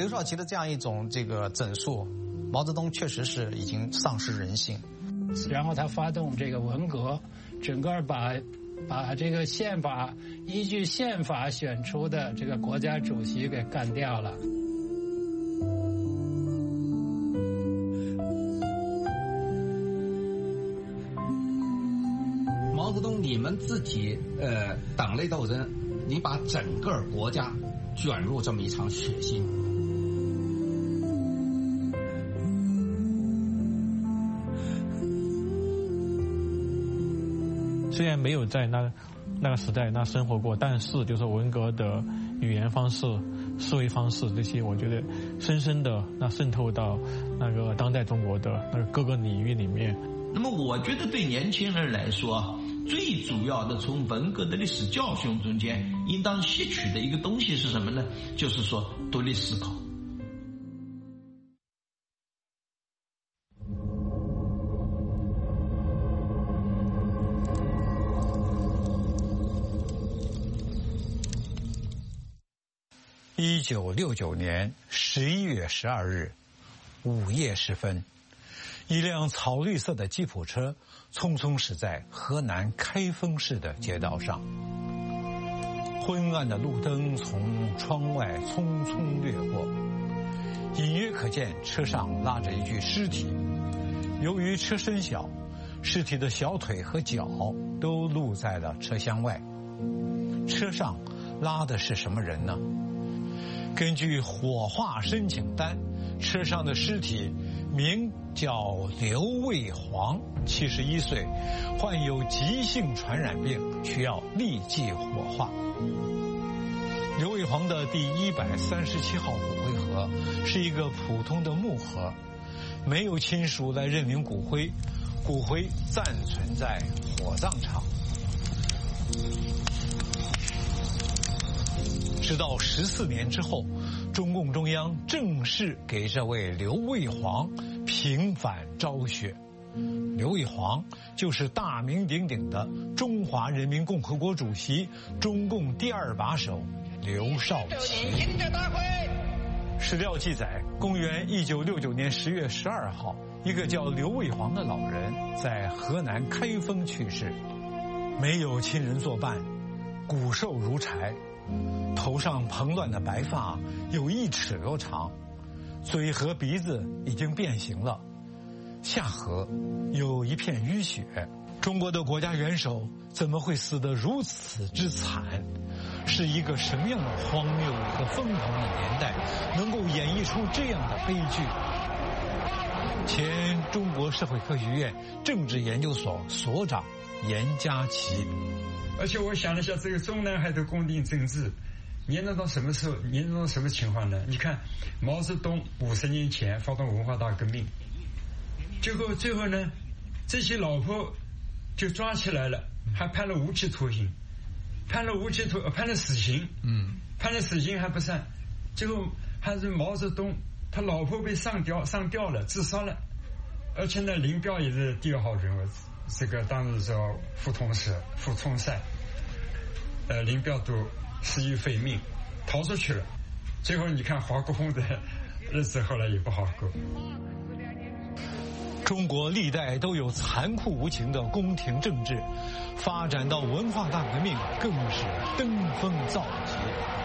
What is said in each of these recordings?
刘少奇的这样一种这个整肃，毛泽东确实是已经丧失人性。 然后他发动这个文革，整个把这个宪法依据宪法选出的这个国家主席给干掉了。 毛泽东，你们自己党内斗争，你把整个国家卷入这么一场血腥。 虽然没有在那个时代生活过，但是就是文革的语言方式、思维方式这些，我觉得深深的渗透到那个当代中国的那个各个领域里面。 那么我觉得对年轻人来说，最主要的从文革的历史教训中间应当吸取的一个东西是什么呢？就是说独立思考。 1969年11月12日午夜时分，一辆草绿色的吉普车匆匆驶在河南开封市的街道上。昏暗的路灯从窗外匆匆掠过，隐约可见车上拉着一具尸体。由于车身小，尸体的小腿和脚都露在了车厢外。车上拉的是什么人呢？根据火化申请单，车上的尸体名叫刘卫煌，71岁，患有急性传染病，需要立即火化。刘卫煌的第137号骨灰盒是一个普通的木盒，没有亲属来认领骨灰，骨灰暂存在火葬场。直到14年之后，中共中央正式给这位刘卫煌平反昭雪。刘卫煌就是大名鼎鼎的中华人民共和国主席、中共第2把手刘少奇。史料记载，公元1969年10月12号，一个叫刘卫煌的老人在河南开封去世，没有亲人作伴，骨瘦如柴，头上蓬乱的白发有1尺多长，嘴和鼻子已经变形了，下颌有一片淤血。中国的国家元首怎么会死得如此之惨？是一个什么样的荒谬和疯狂的年代，能够演绎出这样的悲剧？前中国社会科学院政治研究所所长严家琪。 而且我想了一下，这个中南海的宫廷政治严重到什么时候，严重到什么情况呢？你看毛泽东50年前发动文化大革命，结果最后呢，这些老婆就抓起来了，还判了无期徒刑，判了死刑，判了死刑还不算，最后还是毛泽东他老婆被上吊了，自杀了，而且呢，林彪也是第2号人物，这个当时叫傅聪善，林彪都死于非命，逃出去了。最后你看华国锋的日子后来也不好过。 中国历代都有残酷无情的宫廷政治，发展到文化大革命更是登峰造极。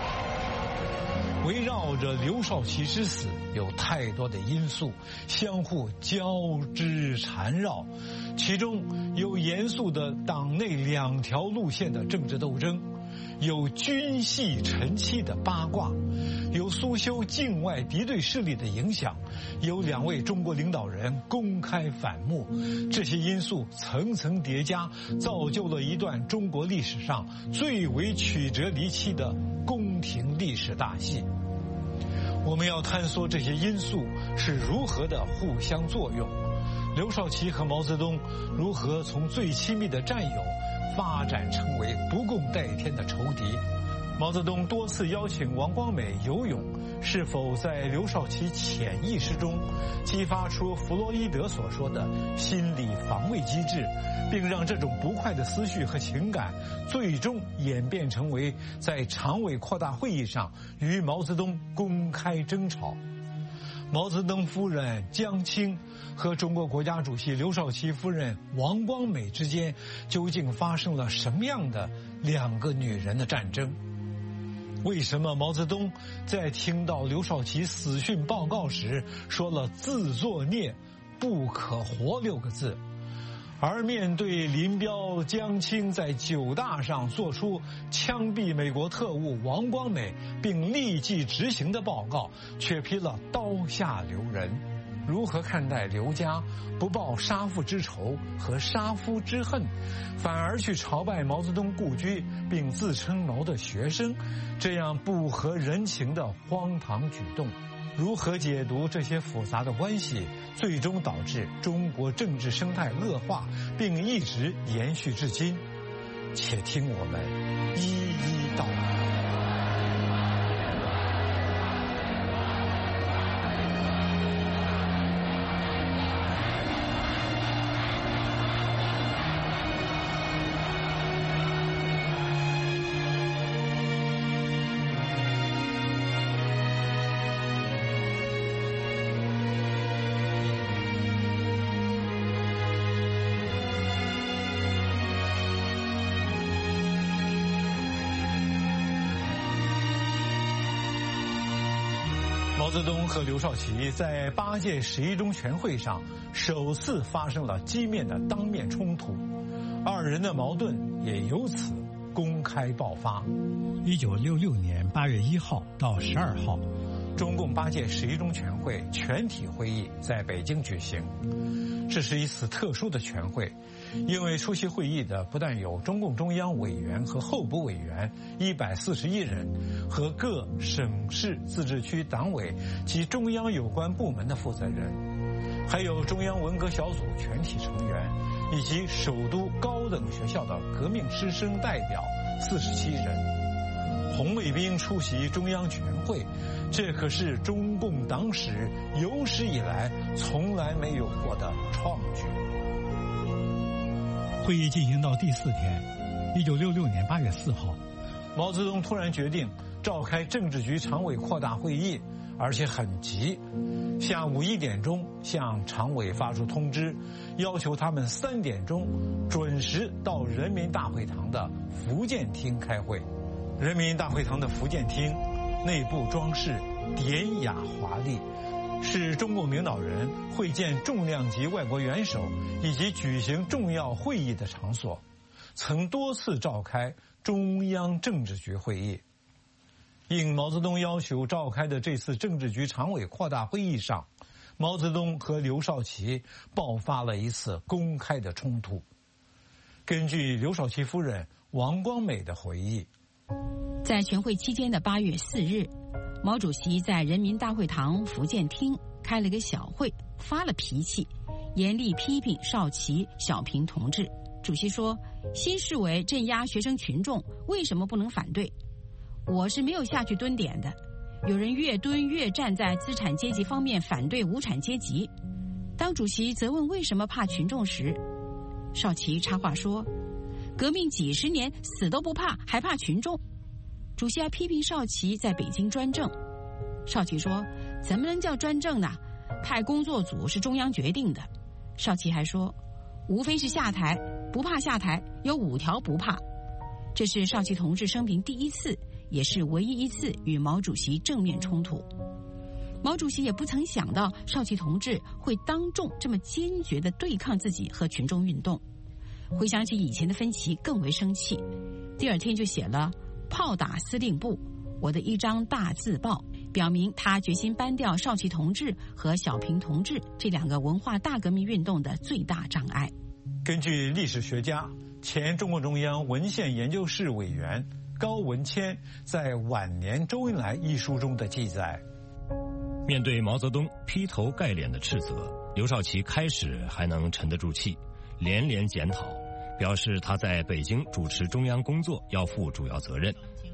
围绕着刘少奇之死，有太多的因素相互交织缠绕，其中有严肃的党内2条路线的政治斗争，有军系陈妻的八卦，有苏修境外敌对势力的影响，有2位中国领导人公开反目，这些因素层层叠加，造就了一段中国历史上最为曲折离奇的宫廷历史大戏。我们要探索这些因素是如何的互相作用，刘少奇和毛泽东如何从最亲密的战友发展成为不共戴天的仇敌。毛泽东多次邀请王光美游泳， 是否在刘少奇潜意识中激发出弗洛伊德所说的心理防卫机制，并让这种不快的思绪和情感最终演变成为在常委扩大会议上与毛泽东公开争吵？毛泽东夫人江青和中国国家主席刘少奇夫人王光美之间究竟发生了什么样的两个女人的战争？为什么毛泽东在听到刘少奇死讯报告时说了自作孽不可活6个字，而面对林彪、江青在9大上做出枪毙美国特务王光美并立即执行的报告，却批了刀下留人？如何看待刘家不报杀父之仇和杀夫之恨，反而去朝拜毛泽东故居并自称毛的学生，这样不合人情的荒唐举动？如何解读这些复杂的关系，最终导致中国政治生态恶化，并一直延续至今？且听我们一一道来。毛泽东和刘少奇在8届11中全会上首次发生了激烈的当面冲突，二人的矛盾也由此公开爆发。 1966年8月1号到12号， 中共8届11中全会全体会议在北京举行。这是一次特殊的全会，因为出席会议的不但有中共中央委员和候补委员141人和各省市自治区党委及中央有关部门的负责人，还有中央文革小组全体成员以及首都高等学校的革命师生代表47人。红卫兵出席中央全会，这可是中共党史有史以来从来没有过的创举。 会议进行到第4天，1966年8月4号， 毛泽东突然决定召开政治局常委扩大会议，而且很急，下午1点钟向常委发出通知，要求他们3点钟准时到人民大会堂的福建厅开会。人民大会堂的福建厅内部装饰典雅华丽，是中共领导人会见重量级外国元首以及举行重要会议的场所，曾多次召开中央政治局会议。应毛泽东要求召开的这次政治局常委扩大会议上，毛泽东和刘少奇爆发了一次公开的冲突。根据刘少奇夫人王光美的回忆， 在全会期间的8月4日，毛主席在人民大会堂福建厅开了个小会，发了脾气，严厉批评少奇、小平同志。主席说，新市委镇压学生群众，为什么不能反对？我是没有下去蹲点的，有人越蹲越站在资产阶级方面反对无产阶级。当主席责问为什么怕群众时，少奇插话说，革命几10年死都不怕，还怕群众？主席还批评少奇在北京专政。少奇说，怎么能叫专政呢？派工作组是中央决定的。少奇还说，无非是下台，不怕下台，有5条不怕。这是少奇同志生平第1次，也是唯一一次与毛主席正面冲突。毛主席也不曾想到少奇同志会当众这么坚决地对抗自己和群众运动。回想起以前的分歧，更为生气。第2天就写了炮打司令部，我的一张大字报，表明他决心搬掉少奇同志和小平同志这2个文化大革命运动的最大障碍。 根据历史学家、前中共中央文献研究室委员高文谦在《晚年周恩来》一书中的记载， 面对毛泽东劈头盖脸的斥责，刘少奇开始还能沉得住气，连连检讨，表示他在北京主持中央工作要负主要责任，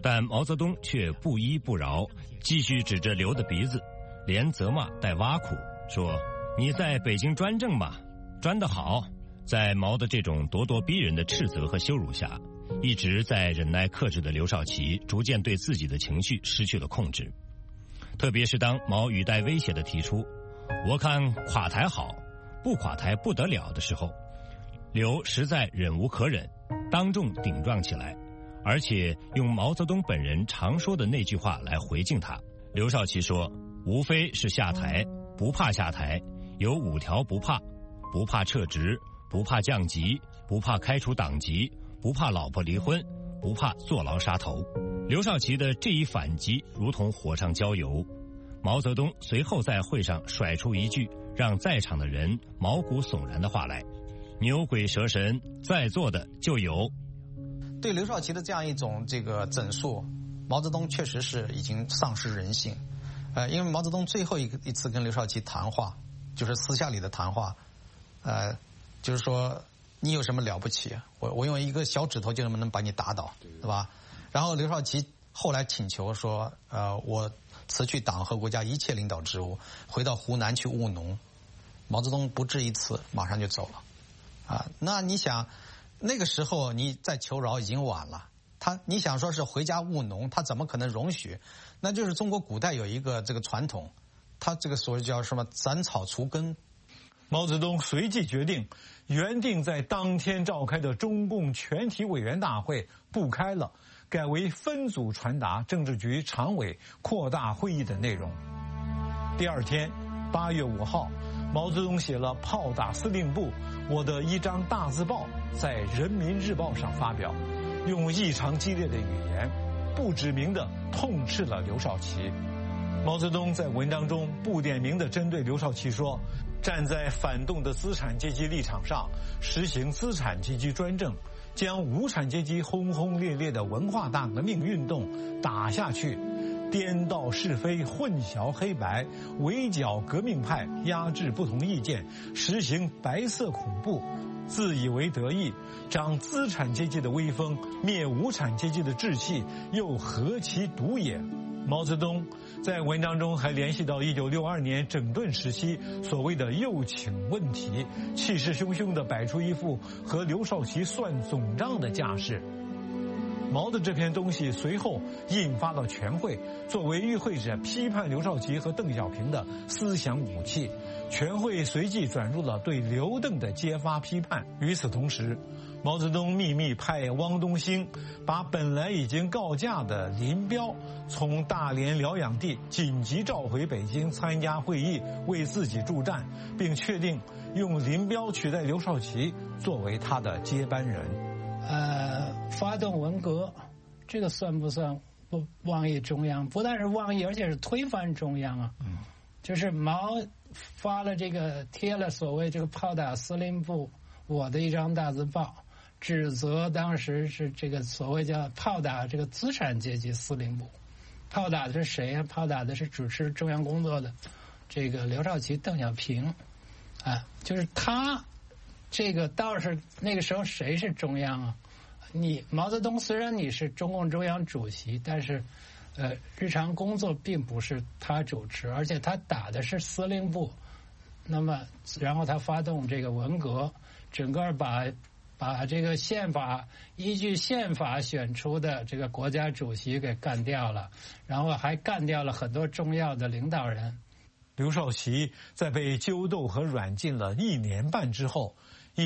但毛泽东却不依不饶，继续指着刘的鼻子，连责骂带挖苦，说：“你在北京专政吧，专得好。”在毛的这种咄咄逼人的斥责和羞辱下，一直在忍耐克制的刘少奇逐渐对自己的情绪失去了控制。特别是当毛语带威胁地提出“我看垮台好，不垮台不得了”的时候，刘实在忍无可忍，当众顶撞起来，而且用毛泽东本人常说的那句话来回敬他。刘少奇说：“无非是下台，不怕下台，有5条不怕：不怕撤职，不怕降级，不怕开除党籍，不怕老婆离婚，不怕坐牢杀头。”刘少奇的这一反击如同火上浇油。毛泽东随后在会上甩出一句让在场的人毛骨悚然的话来：“牛鬼蛇神，在座的就有。” 对刘少奇的这样一种整肃，毛泽东确实是已经丧失人性。因为毛泽东最后一次跟刘少奇谈话，就是私下里的谈话，就是说你有什么了不起？我用一个小指头就能把你打倒，对吧？然后刘少奇后来请求说，我辞去党和国家一切领导职务，回到湖南去务农。毛泽东不置一词，马上就走了。那你想，那个时候你再求饶已经晚了。你想说是回家务农，他怎么可能容许？那就是中国古代有一个传统，他这个所谓叫什么斩草除根。 毛泽东随即决定，原定在当天召开的中共全体委员大会不开了，改为分组传达政治局常委扩大会议的内容。第二天8月5号，毛泽东写了炮打司令部我的一张大字报，在人民日报上发表，用异常激烈的语言不指名地痛斥了刘少奇。毛泽东在文章中不点名地针对刘少奇说，站在反动的资产阶级立场上，实行资产阶级专政，将无产阶级轰轰烈烈的文化大革命运动打下去，颠倒是非，混淆黑白，围剿革命派，压制不同意见，实行白色恐怖，自以为得意，长资产阶级的威风，灭无产阶级的志气，又何其毒也！毛泽东在文章中还联系到1962年整顿时期所谓的右倾问题，气势汹汹地摆出一副和刘少奇算总账的架势。毛的这篇东西随后印发到全会，作为与会者批判刘少奇和邓小平的思想武器。全会随即转入了对刘邓的揭发批判。与此同时，毛泽东秘密派汪东兴把本来已经告假的林彪从大连疗养地紧急召回北京参加会议，为自己助战，并确定用林彪取代刘少奇作为他的接班人。 发动文革，这个算不算妄议中央？不但是妄议，而且是推翻中央啊！就是毛发了贴了所谓炮打司令部我的一张大字报，指责当时是所谓叫炮打资产阶级司令部。炮打的是谁啊？炮打的是主持中央工作的刘少奇、邓小平，就是他。倒是那个时候谁是中央啊？毛泽东虽然你是中共中央主席，但是日常工作并不是他主持，而且他打的是司令部。那么然后他发动文革，整个把宪法依据宪法选出的国家主席给干掉了，然后还干掉了很多重要的领导人。 刘少奇在被揪斗和软禁了1年半之后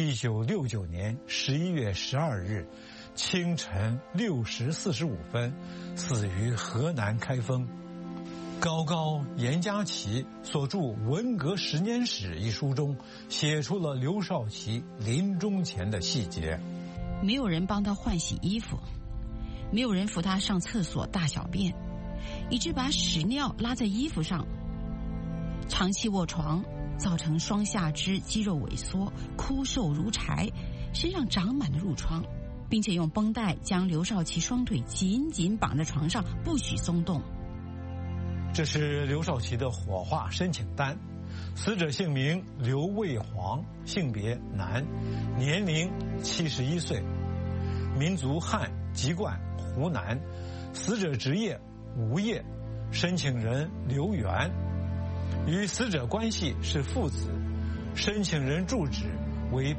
，1969年11月12日清晨6时45分死于河南开封。高高严家琪所著《文革10年史》一书中写出了刘少奇临终前的细节。 没有人帮他换洗衣服，没有人扶他上厕所大小便，以致把屎尿拉在衣服上，长期卧床造成双下肢肌肉萎缩，枯瘦如柴，身上长满了褥疮，并且用绷带将刘少奇双腿紧紧绑在床上，不许松动。 这是刘少奇的火化申请单，死者姓名刘卫煌，性别男，年龄71岁，民族汉，籍贯湖南， 死者职业无业，申请人刘源，与死者关系是父子，申请人住址为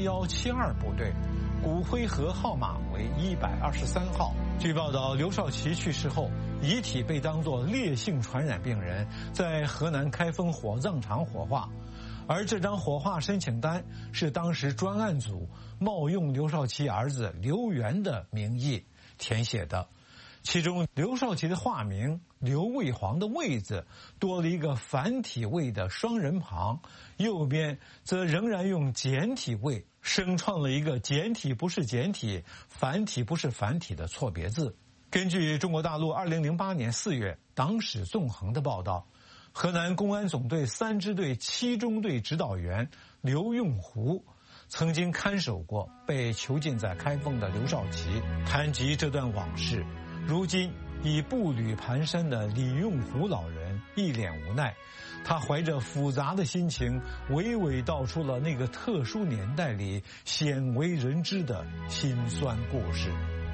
8172部队，骨灰盒号码为123号。据报道，刘少奇去世后，遗体被当作烈性传染病人在河南开封火葬场火化，而这张火化申请单是当时专案组冒用刘少奇儿子刘源的名义填写的，其中刘少奇的化名刘卫煌的卫字多了一个繁体卫的双人旁，右边则仍然用简体卫生创了一个简体不是简体，繁体不是繁体的错别字。根据中国大陆2008年4月党史纵横的报道，河南公安总队3支队7中队指导员刘用湖曾经看守过被囚禁在开封的刘少奇。谈及这段往事，如今已步履蹒跚的李用湖老人一脸无奈，他怀着复杂的心情，娓娓道出了那个特殊年代里鲜为人知的辛酸故事。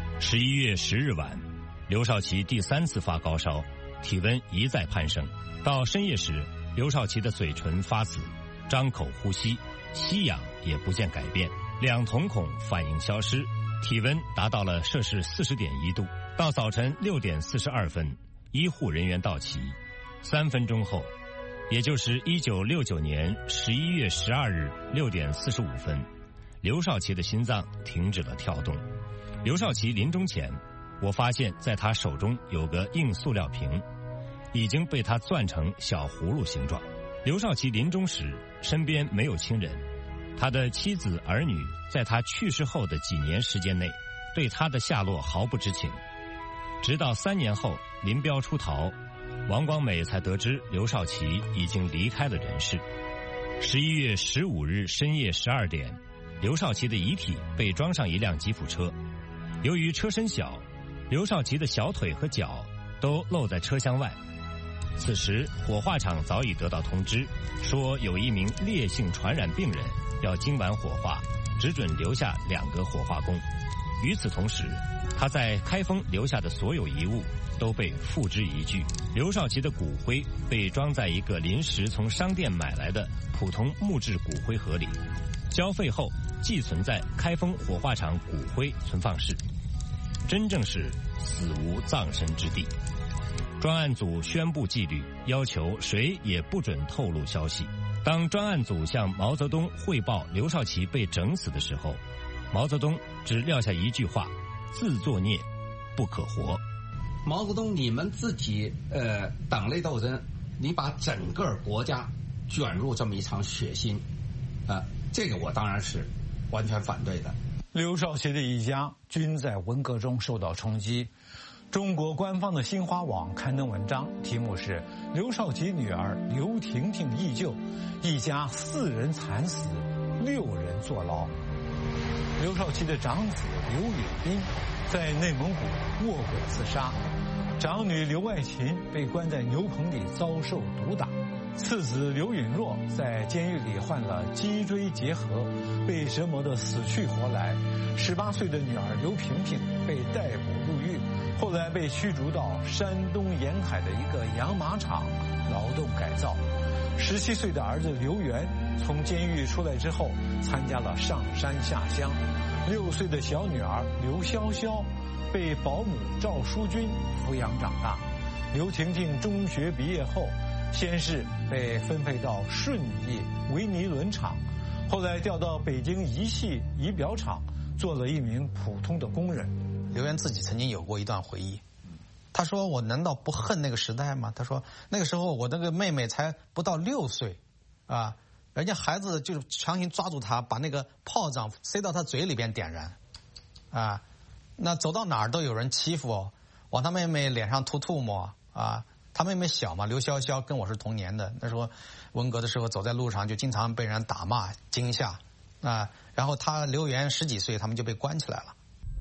11月10日晚，刘少奇第3次发高烧，体温一再攀升。到深夜时，刘少奇的嘴唇发紫，张口呼吸，吸氧也不见改变，两瞳孔反应消失，体温达到了摄氏40.1度。到早晨6点42分，医护人员到齐，3分钟后，也就是1969年11月12日6点45分，刘少奇的心脏停止了跳动。刘少奇临终前，我发现在他手中有个硬塑料瓶，已经被他攥成小葫芦形状。刘少奇临终时身边没有亲人，他的妻子儿女在他去世后的几年时间内对他的下落毫不知情，直到3年后林彪出逃，王光美才得知刘少奇已经离开了人世。11月15日深夜12点，刘少奇的遗体被装上一辆吉普车，由于车身小，刘少奇的小腿和脚都露在车厢外。此时火化场早已得到通知，说有一名烈性传染病人要今晚火化，只准留下2个火化工。与此同时，他在开封留下的所有遗物都被付之一炬。刘少奇的骨灰被装在一个临时从商店买来的普通木质骨灰盒里，交费后寄存在开封火化场骨灰存放室，真正是死无葬身之地。专案组宣布纪律，要求谁也不准透露消息。当专案组向毛泽东汇报刘少奇被整死的时候，毛泽东只撂下一句话：自作孽不可活。 毛泽东，你们自己党内斗争，你把整个国家卷入这么一场血腥，这个我当然是完全反对的。 刘少奇的一家均在文革中受到冲击。中国官方的新华网刊登文章，题目是《刘少奇女儿刘婷婷忆旧，一家4人惨死，6人坐牢》。刘少奇的长子刘允斌在内蒙古卧轨自杀，长女刘爱琴被关在牛棚里遭受毒打，次子刘允若在监狱里患了脊椎结核，被折磨得死去活来。18岁的女儿刘萍萍被逮捕入狱，后来被驱逐到山东沿海的一个养马场劳动改造。17岁的儿子刘源从监狱出来之后，参加了上山下乡。6岁的小女儿刘潇潇被保姆赵淑君抚养长大。刘婷婷中学毕业后，先是被分配到顺义维尼轮厂，后来调到北京仪器仪表厂，做了一名普通的工人。 刘源自己曾经有过一段回忆，他说：“我难道不恨那个时代吗？”他说：“那个时候我那个妹妹才不到6岁，啊，人家孩子就是强行抓住她，把那个炮仗塞到她嘴里边点燃，啊，那走到哪儿都有人欺负，往他妹妹脸上吐唾沫啊。他妹妹小嘛，刘潇潇跟我是同年的，那时候文革的时候走在路上就经常被人打骂惊吓啊。然后他刘源10几岁，他们就被关起来了。”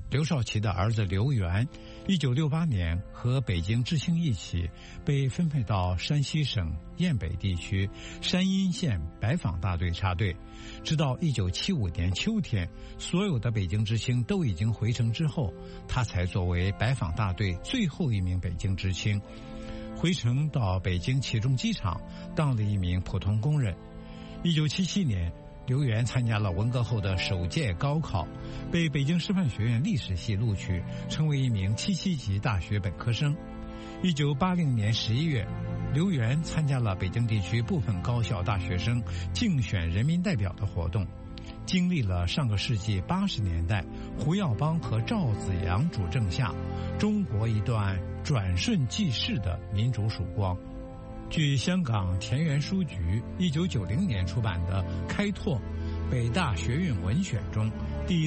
刘少奇的儿子刘源，1968年和北京知青一起被分配到山西省雁北地区山阴县白坊大队插队，直到1975年秋天，所有的北京知青都已经回城之后，他才作为白坊大队最后一名北京知青，回城到北京启中机场当了一名普通工人。1977年，刘源参加了文革后的首届高考，被北京师范学院历史系录取，成为一名77级大学本科生。1980年11月，刘源参加了北京地区部分高校大学生竞选人民代表的活动，经历了上个世纪80年代胡耀邦和赵紫阳主政下中国一段转瞬即逝的民主曙光。据香港田园书局1990年出版的《开拓北大学运文选》中第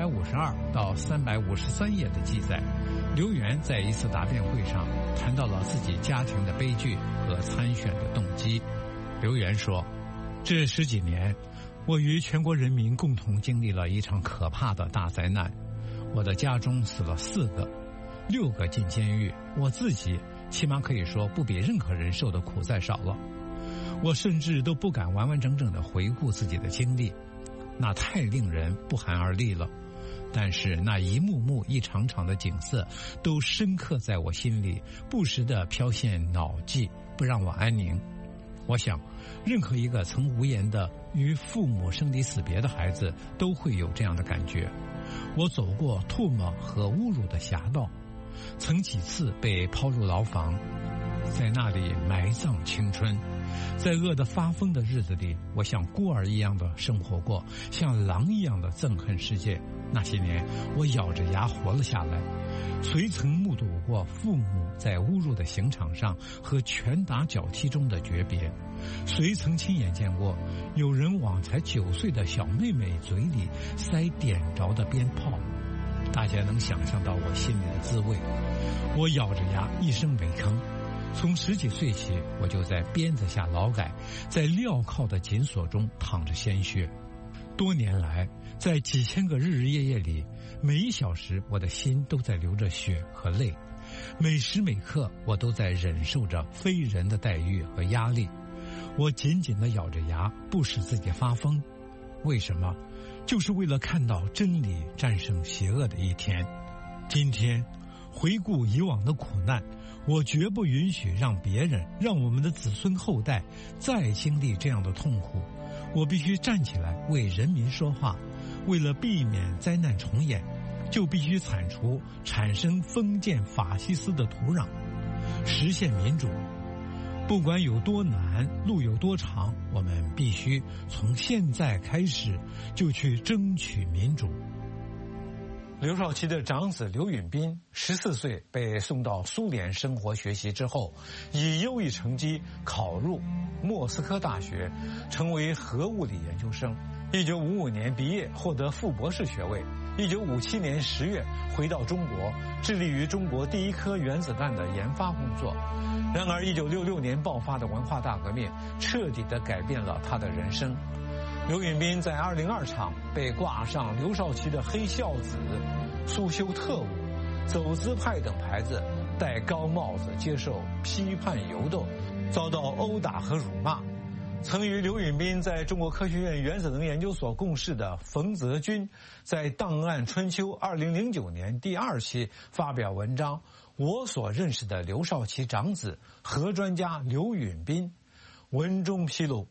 352到353页的记载，刘源在一次答辩会上谈到了自己家庭的悲剧和参选的动机。刘源说，这10几年我与全国人民共同经历了一场可怕的大灾难，我的家中死了4个，6个进监狱，我自己起码可以说不比任何人受的苦再少了。我甚至都不敢完完整整地回顾自己的经历，那太令人不寒而栗了。但是那一幕幕一场场的景色都深刻在我心里，不时地飘现脑际，不让我安宁。我想任何一个曾无言的与父母生离死别的孩子都会有这样的感觉。我走过唾沫和侮辱的侠道，曾几次被抛入牢房，在那里埋葬青春。在饿得发疯的日子里，我像孤儿一样的生活过，像狼一样的憎恨世界。那些年我咬着牙活了下来，谁曾目睹过父母在侮辱的刑场上和拳打脚踢中的诀别？谁曾亲眼见过有人往才9岁的小妹妹嘴里塞点着的鞭炮？大家能想象到我心里的滋味。我咬着牙一声没吭。从10几岁起，我就在鞭子下劳改，在镣铐的紧锁中淌着鲜血。多年来，在几千个日日夜夜里，每1小时我的心都在流着血和泪，每时每刻我都在忍受着非人的待遇和压力。我紧紧地咬着牙，不使自己发疯。为什么？就是为了看到真理战胜邪恶的一天。今天回顾以往的苦难，我绝不允许让别人，让我们的子孙后代再经历这样的痛苦。我必须站起来为人民说话，为了避免灾难重演，就必须铲除产生封建法西斯的土壤，实现民主。不管有多难，路有多长，我们必须从现在开始就去争取民主。刘少奇的长子刘允彬14岁被送到苏联生活学习之后，以优异成绩考入莫斯科大学，成为核物理研究生。1955年毕业，获得副博士学位。1957年10月回到中国，致力于中国第1颗原子弹的研发工作。然而1966年爆发的文化大革命彻底地改变了他的人生。刘允彬在202场被挂上刘少奇的黑孝子、苏修特务、走资派等牌子，戴高帽子接受批判游斗，遭到殴打和辱骂。曾与刘允彬在中国科学院原子能研究所共事的冯泽军，在《档案春秋》2009年第2期发表文章《我所认识的刘少奇长子核专家刘允彬》，文中披露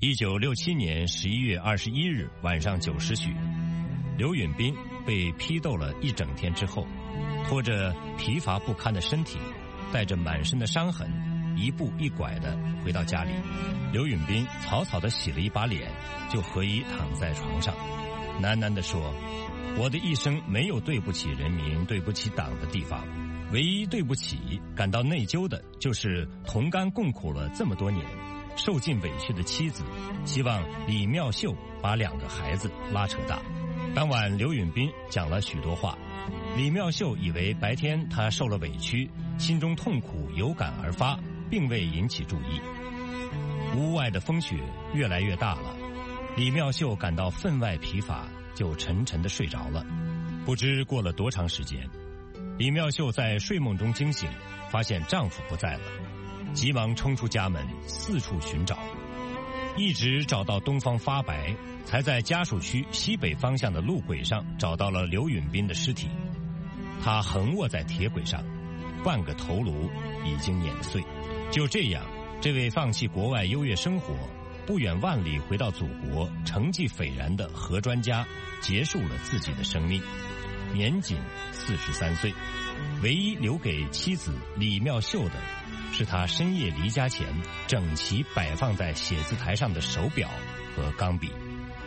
，1967年11月21日晚上9时许，刘允彬被批斗了一整天之后，拖着疲乏不堪的身体，带着满身的伤痕，一步一拐地回到家里。刘允彬草草地洗了一把脸，就合衣躺在床上，喃喃地说：“我的一生没有对不起人民、对不起党的地方，唯一对不起、感到内疚的，就是同甘共苦了这么多年，受尽委屈的妻子，希望李妙秀把2个孩子拉扯大。”当晚刘允彬讲了许多话，李妙秀以为白天他受了委屈，心中痛苦有感而发，并未引起注意。屋外的风雪越来越大了，李妙秀感到分外疲乏，就沉沉地睡着了。 不知过了多长时间，李妙秀在睡梦中惊醒，发现丈夫不在了，急忙冲出家门，四处寻找，一直找到东方发白，才在家属区西北方向的路轨上找到了刘允斌的尸体。他横卧在铁轨上，半个头颅已经碾碎。就这样，这位放弃国外优越生活，不远万里回到祖国，成绩斐然的何专家结束了自己的生命，年仅43岁。唯一留给妻子李妙秀的是他深夜离家前整齐摆放在写字台上的手表和钢笔。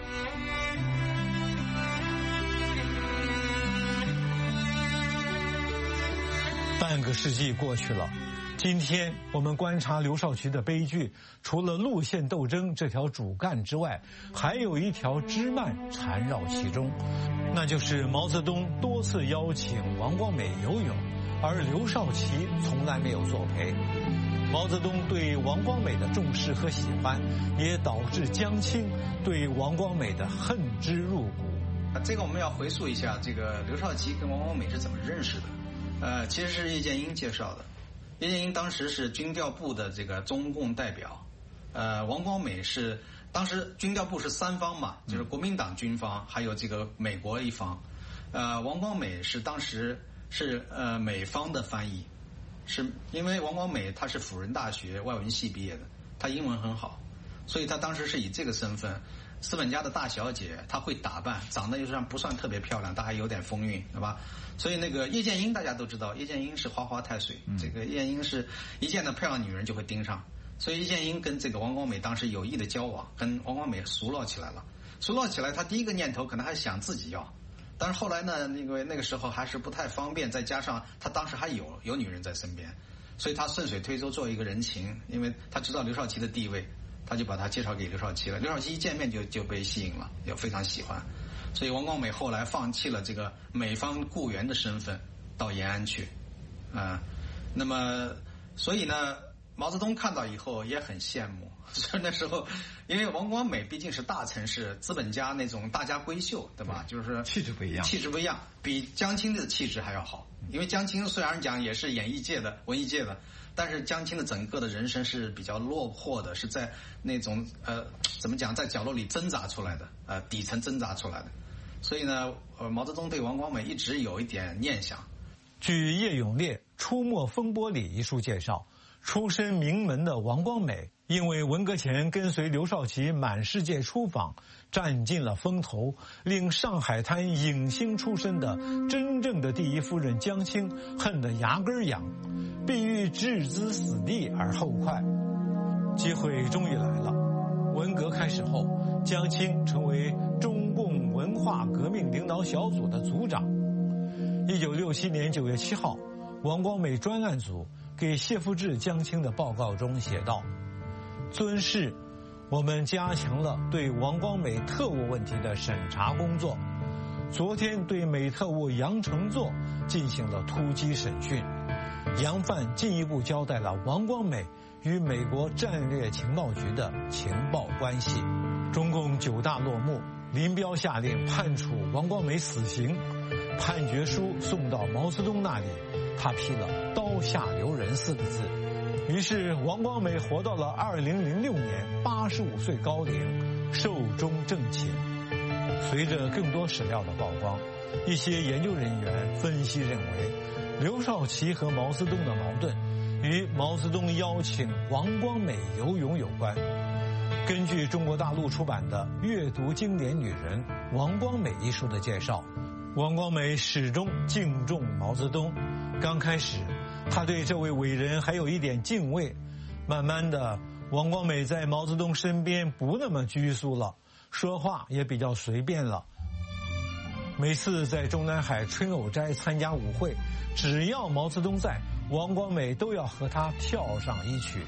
半个世纪过去了，今天我们观察刘少奇的悲剧，除了路线斗争这条主干之外，还有一条枝蔓缠绕其中，那就是毛泽东多次邀请王光美游泳，而刘少奇从来没有作陪。毛泽东对王光美的重视和喜欢，也导致江青对王光美的恨之入骨。 这个我们要回溯一下，这个刘少奇跟王光美是怎么认识的。其实是叶剑英介绍的。叶剑英当时是军调部的这个中共代表，王光美是当时军调部是三方嘛，就是国民党军方还有这个美国一方，王光美是当时是美方的翻译，是因为王光美他是辅仁大学外文系毕业的，他英文很好，所以他当时是以这个身份。资本家的大小姐，她会打扮，长得又不算特别漂亮，但还有点风韵，对吧？所以那个叶剑英大家都知道，叶剑英是花花太岁，这个叶剑英是一见到漂亮女人就会盯上，所以叶剑英跟这个王光美当时有意的交往，跟王光美熟络起来了。熟络起来，他第一个念头可能还想自己要，但是后来呢，因为那个时候还是不太方便，再加上他当时还有女人在身边，所以他顺水推舟做一个人情，因为他知道刘少奇的地位。他就把他介绍给刘少奇了，刘少奇一见面就被吸引了，也非常喜欢，所以王光美后来放弃了这个美方雇员的身份，到延安去，那么所以呢，毛泽东看到以后也很羡慕，所以那时候，因为王光美毕竟是大城市资本家那种大家闺秀，对吧？就是气质不一样， 比江青的气质还要好，因为江青虽然讲也是演艺界的、文艺界的。但是江青的整个的人生是比较落魄的，是在那种怎么讲，在角落里挣扎出来的，底层挣扎出来的。所以呢，毛泽东对王光美一直有一点念想。 据叶永烈《出没风波里》一书介绍，出身名门的王光美，因为文革前跟随刘少奇满世界出访，占尽了风头，令上海滩影星出身的真正的第一夫人江青恨得牙根痒。必欲置之死地而后快。机会终于来了。文革开始后，江青成为中共文化革命领导小组的组长。1967年9月7号，王光美专案组给谢富治、江青的报告中写道：尊士，我们加强了对王光美特务问题的审查工作。昨天对美特务杨承作进行了突击审讯。杨范进一步交代了王光美与美国战略情报局的情报关系。中共9大落幕，林彪下令判处王光美死刑，判决书送到毛泽东那里，他批了“刀下留人”4个字。于是王光美活到了2006年85岁高龄，寿终正寝。随着更多史料的曝光，一些研究人员分析认为，刘少奇和毛泽东的矛盾与毛泽东邀请王光美游泳有关。根据中国大陆出版的《阅读经典女人王光美》一书的介绍，王光美始终敬重毛泽东。刚开始，他对这位伟人还有一点敬畏，慢慢的，王光美在毛泽东身边不那么拘束了，说话也比较随便了。每次在中南海春藕斋参加舞会，只要毛泽东在，王光美都要和他跳上一曲。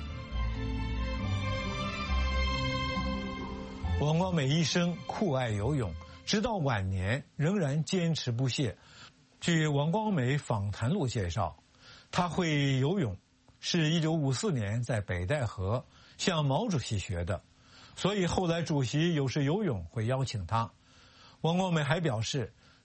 王光美一生酷爱游泳，直到晚年仍然坚持不懈。据王光美访谈录介绍，他会游泳是1954年在北戴河向毛主席学的，所以后来主席有时游泳会邀请他。王光美还表示，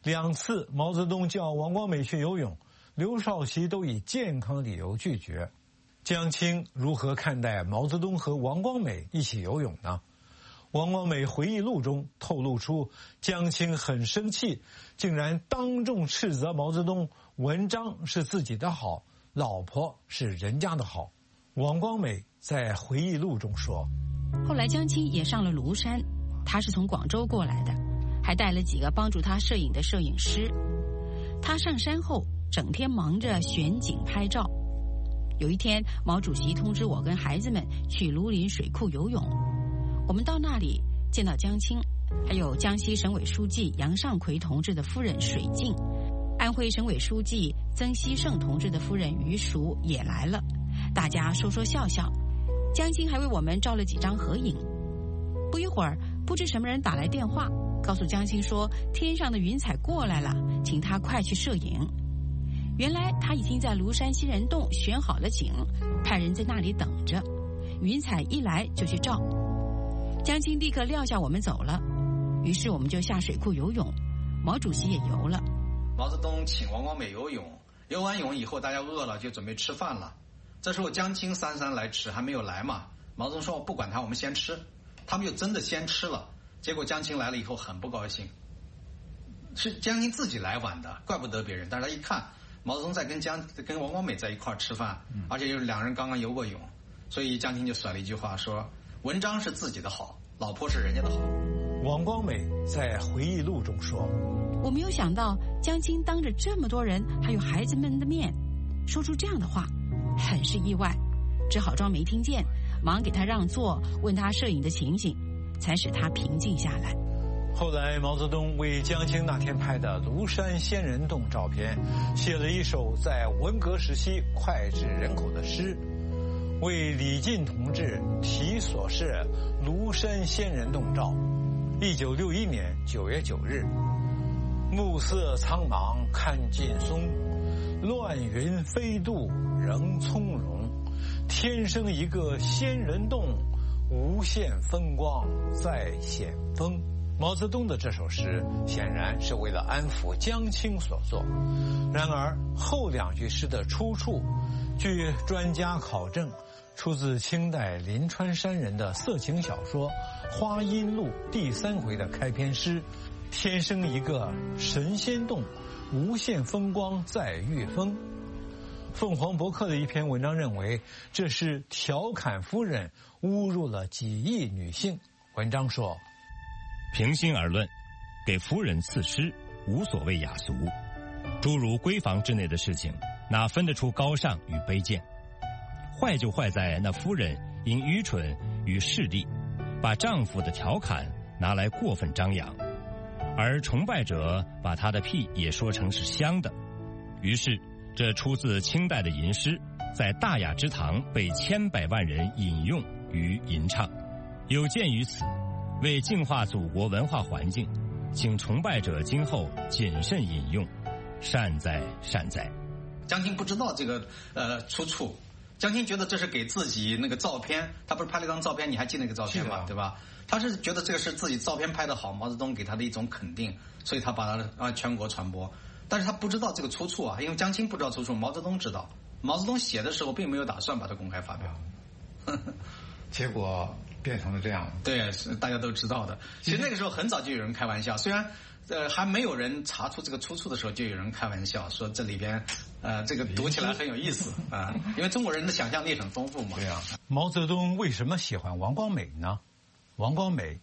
2次毛泽东叫王光美去游泳，刘少奇都以健康理由拒绝。江青如何看待毛泽东和王光美一起游泳呢？王光美回忆录中透露出江青很生气，竟然当众斥责毛泽东文章是自己的好，老婆是人家的好。王光美在回忆录中说， 后来江青也上了庐山，他是从广州过来的，还带了几个帮助他摄影的摄影师。他上山后整天忙着选景拍照。有一天，毛主席通知我跟孩子们去庐陵水库游泳。我们到那里见到江青，还有江西省委书记杨尚奎同志的夫人水镜，安徽省委书记曾希圣同志的夫人于淑也来了，大家说说笑笑。江青还为我们照了几张合影。不一会儿，不知什么人打来电话，告诉江青说天上的云彩过来了，请他快去摄影。原来他已经在庐山西人洞选好了景，派人在那里等着，云彩一来就去照。江青立刻撂下我们走了，于是我们就下水库游泳，毛主席也游了。 毛泽东请王光美游泳，游完泳以后大家饿了就准备吃饭了。这时候江青姗姗来迟，还没有来嘛，毛泽东说不管他，我们先吃。他们就真的先吃了，结果江青来了以后很不高兴，是江青自己来晚的，怪不得别人。但是他一看毛泽东在跟王光美在一块儿吃饭，而且又是2人刚刚游过泳，所以江青就甩了一句话说，文章是自己的好，老婆是人家的好。 王光美在回忆录中说， 我没有想到江青当着这么多人还有孩子们的面说出这样的话，很是意外，只好装没听见，忙给他让座，问他摄影的情形，才使他平静下来。 后来毛泽东为江青那天拍的庐山仙人洞照片写了一首在文革时期脍炙人口的诗，为李进同志题所是庐山仙人洞照。1961年9月9日，暮色苍茫看劲松，乱云飞渡仍从容，天生一个仙人洞，无限风光在险峰。毛泽东的这首诗显然是为了安抚江青所作，然而后2句诗的出处，据专家考证，出自清代临川山人的色情小说《花阴录》第3回的开篇诗，天生一个神仙洞，无限风光在玉峰。凤凰博客的一篇文章认为，这是调侃夫人侮辱了几亿女性。文章说， 平心而论，给夫人赐诗无所谓雅俗，诸如闺房之内的事情，哪分得出高尚与卑贱？坏就坏在那夫人因愚蠢与势利，把丈夫的调侃拿来过分张扬，而崇拜者把她的屁也说成是香的。于是这出自清代的吟诗，在大雅之堂被千百万人引用与吟唱。有鉴于此，为净化祖国文化环境，请崇拜者今后谨慎引用，善哉善哉。 江青不知道这个出处，江青觉得这是给自己那个照片，他不是拍了一张照片，你还记得那个照片吗？对吧？他是觉得这个是自己照片拍得好，毛泽东给他的一种肯定，所以他把它全国传播。但是他不知道这个出处啊，因为江青不知道出处，毛泽东知道。毛泽东写的时候并没有打算把它公开发表， 结果变成了这样。 对，是大家都知道的。其实那个时候很早就有人开玩笑，虽然还没有人查出这个出处的时候，就有人开玩笑说这里边这个读起来很有意思啊，因为中国人的想象力很丰富嘛。 对啊。毛泽东为什么喜欢王光美呢？王光美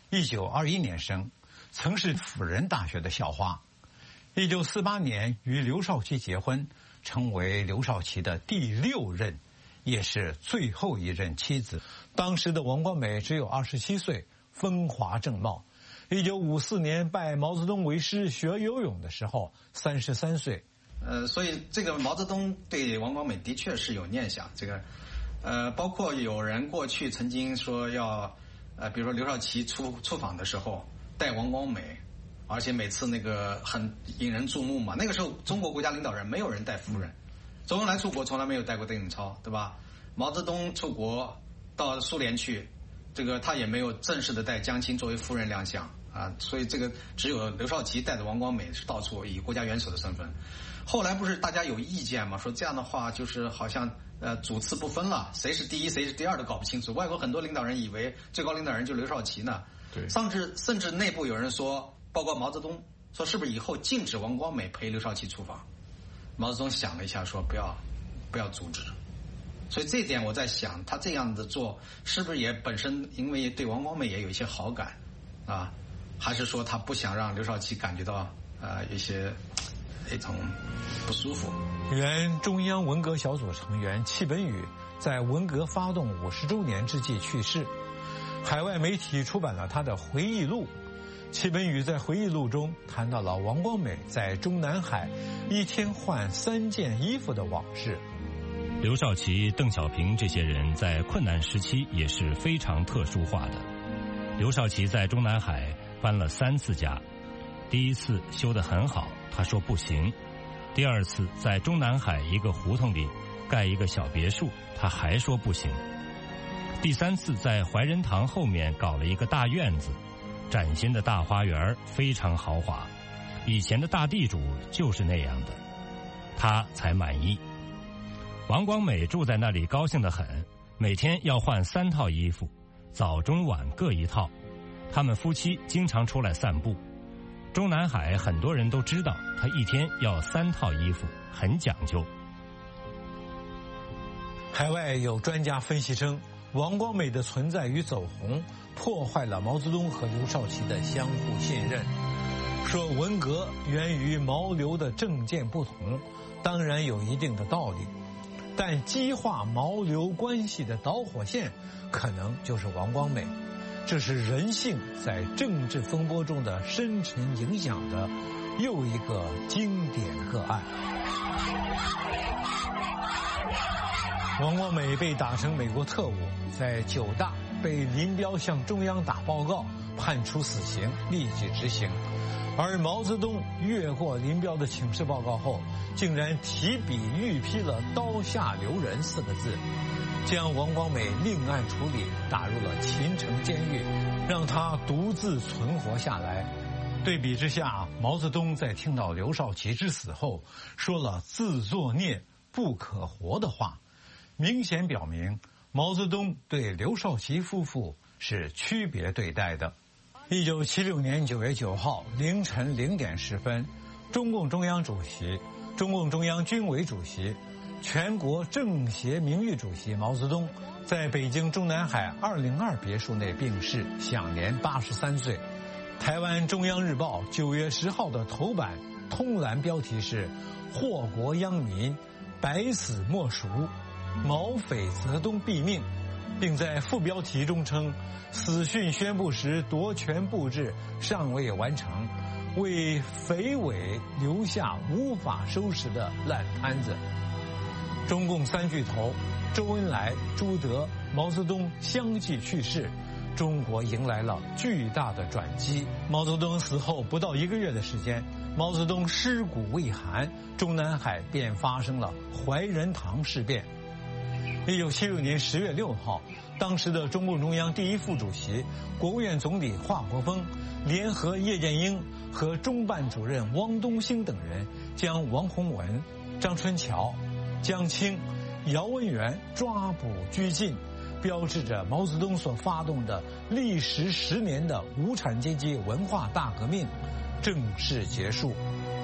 1921年生，曾是辅仁大学的校花。1948年与刘少奇结婚，成为刘少奇的第6任，也是最后一任妻子。当时的王光美只有27岁，风华正茂。1954年拜毛泽东为师学游泳的时候，33岁。 所以这个毛泽东对王光美的确是有念想。这个包括有人过去曾经说要比如说刘少奇出访的时候带王光美，而且每次那个很引人注目嘛。那个时候中国国家领导人没有人带夫人，周恩来出国从来没有带过邓颖超，对吧？毛泽东出国到苏联去， 这个他也没有正式的带江青作为夫人亮相啊，所以这个只有刘少奇带着王光美是到处以国家元首的身份。后来不是大家有意见嘛，说这样的话就是好像主次不分了，谁是第一谁是第二都搞不清楚。外国很多领导人以为最高领导人就刘少奇呢，对，甚至内部有人说，包括毛泽东说是不是以后禁止王光美陪刘少奇出访？毛泽东想了一下说不要阻止。所以这一点我在想，他这样的做是不是也本身因为对王光美也有一些好感啊，还是说他不想让刘少奇感觉到一些那种不舒服？ 原中央文革小组成员戚本禹在文革发动50周年之际去世，海外媒体出版了他的回忆录。戚本禹在回忆录中谈到了王光美在中南海一天换3件衣服的往事。 刘少奇、邓小平这些人在困难时期也是非常特殊化的。刘少奇在中南海搬了3次家，第一次修得很好，他说不行；第二次在中南海一个胡同里盖一个小别墅，他还说不行；第3次在怀仁堂后面搞了一个大院子，崭新的大花园，非常豪华，以前的大地主就是那样的，他才满意。王光美住在那里高兴得很，每天要换3套衣服，早中晚各一套。他们夫妻经常出来散步。中南海很多人都知道，他一天要3套衣服，很讲究。 海外有专家分析称，王光美的存在与走红破坏了毛泽东和刘少奇的相互信任，说文革源于毛刘的政见不同，当然有一定的道理，但激化毛刘关系的导火线可能就是王光美，这是人性在政治风波中的深沉影响的又一个经典个案。王光美被打成美国特务，在9大被林彪向中央打报告，判处死刑，立即执行。而毛泽东越过林彪的请示报告后，竟然提笔御批了“刀下留人”4个字，将王光美另案处理，打入了秦城监狱，让他独自存活下来。对比之下，毛泽东在听到刘少奇之死后，说了“自作孽不可活”的话，明显表明毛泽东对刘少奇夫妇是区别对待的。1976年9月9号凌晨0点10分，中共中央主席、中共中央军委主席、全国政协名誉主席毛泽东在北京中南海202别墅内病逝，享年83岁。台湾中央日报9月10号的头版通栏标题是“祸国殃民，百死莫赎，毛匪泽东毙命”，并在副标题中称，死讯宣布时夺权布置尚未完成，为匪伪留下无法收拾的烂摊子。中共3巨头周恩来、朱德、毛泽东相继去世，中国迎来了巨大的转机。毛泽东死后不到1个月的时间，毛泽东尸骨未寒，中南海便发生了怀仁堂事变。1976年10月6号，当时的中共中央第1副主席、国务院总理华国锋联合叶剑英和中办主任汪东兴等人，将王洪文、张春桥、江青、姚文元抓捕拘禁，标志着毛泽东所发动的历时10年的无产阶级文化大革命正式结束。